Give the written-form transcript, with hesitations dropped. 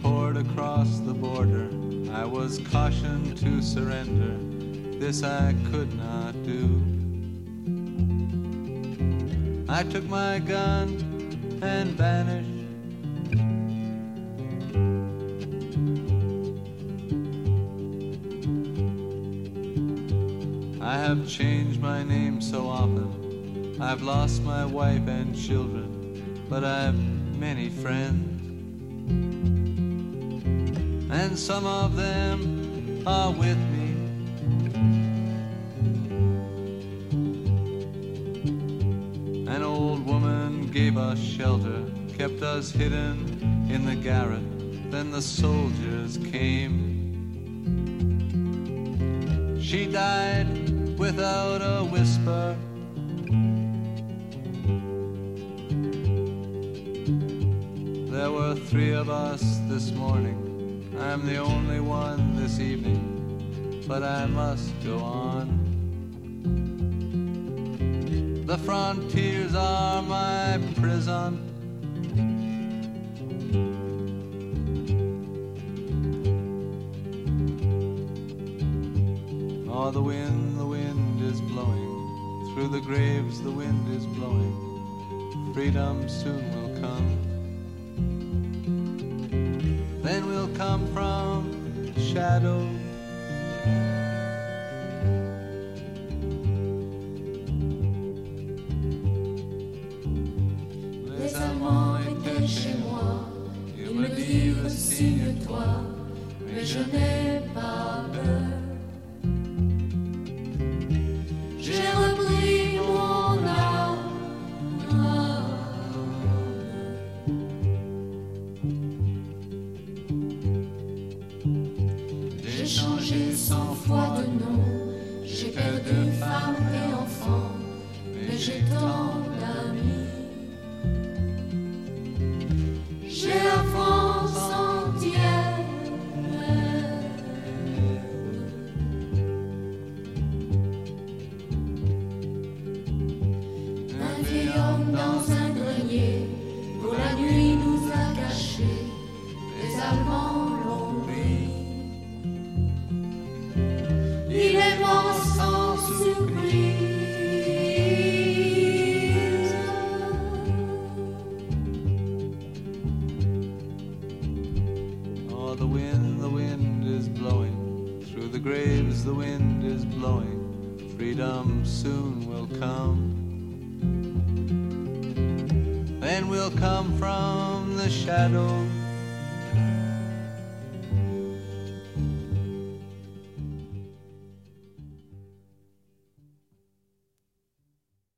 poured across the border. I was cautioned to surrender. This I could not do. I took my gun and vanished. I have changed my name so often. I've lost my wife and children, but I've many friends. And some of them are with me. An old woman gave us shelter, kept us hidden in the garret. Then the soldiers came. She died without a whisper. There were 3 of us this morning. I'm the only one this evening, but I must go on. The frontiers are my prison. Oh, the wind is blowing. Through the graves the wind is blowing. Freedom soon will come. Then we'll come from shadow. Les amants étaient chez moi. Ils me dirent signe-toi, mais je n'ai pas peur. J'ai repris mon âme. J'ai changé 100 fois de nom. J'ai perdu femme et enfant, mais j'ai tant d'amis. J'ai la France entière. Un vieil homme dans un grenier, pour la nuit nous a cachés. Les Allemands l'ont pris. Il est mort sans surprise. Oh, the wind is blowing. Through the graves the wind is blowing. Freedom soon will come. Then we'll come from the shadows.